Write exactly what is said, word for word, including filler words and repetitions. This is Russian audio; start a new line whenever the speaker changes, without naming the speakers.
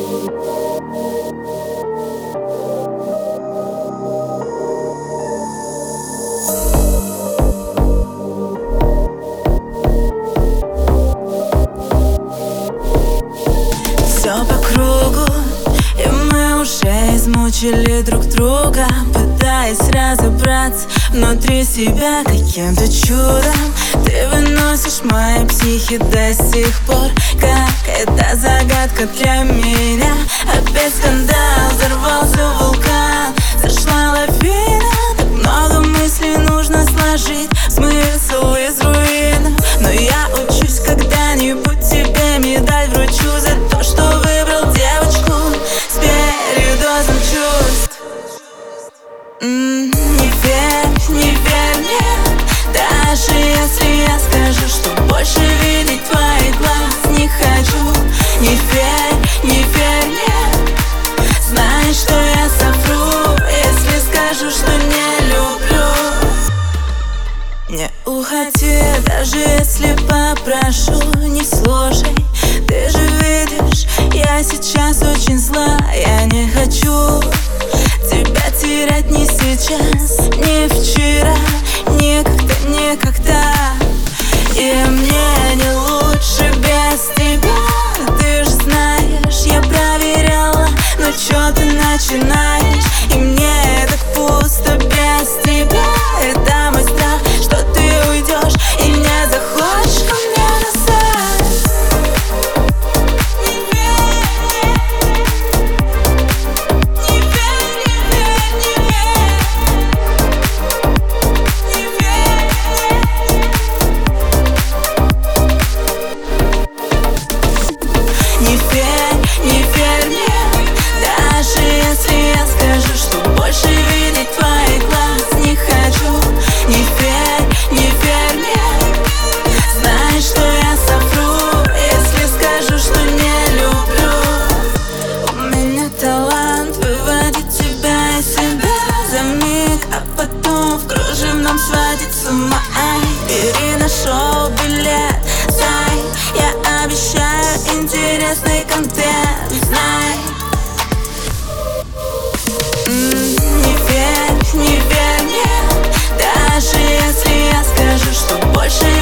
Все по кругу, и мы уже измучили друг друга, пытаясь разобраться внутри себя каким-то чудом. Ты выносишь мои психи до сих пор, как это загадка для меня. Опять скандал, взорвался вулкан, сошла лавина. Так много мыслей нужно сложить, смысл из руин. Но я учусь когда-нибудь тебе медаль вручу за то, что выбрал девочку с передозом чувств. М-м, не верь, не верь мне, даже если я скажу, что больше видеть твоих глаз не хочу. Не верь, не верь мне, знай, что я совру, если скажу, что не люблю. Не уходи, даже если попрошу, не слушай. Ты же видишь, я сейчас очень зла. Я не хочу тебя терять ни сейчас, ни вчера, никогда, никогда. И мне не лучше без тебя. Ты же знаешь, я проверяла, но чё ты начинаешь? И мне так пусто без тебя. Это мой страх, что ты уйдешь и не захочешь ко мне назад. Не верь, не верь, не верь, не верь, не верь. Не верь, не верь мне, даже если я скажу, что больше видеть твоих глаз не хочу. Не верь, не верь мне, знай, что я совру, если скажу, что не люблю. У меня талант выводить тебя из себя за миг, а потом в кружевном сводить с ума. Ай, бери на шоу билет, зай, я обещаю интересный контент, знай. М-м, не верь, не верь мне, даже если я скажу, что больше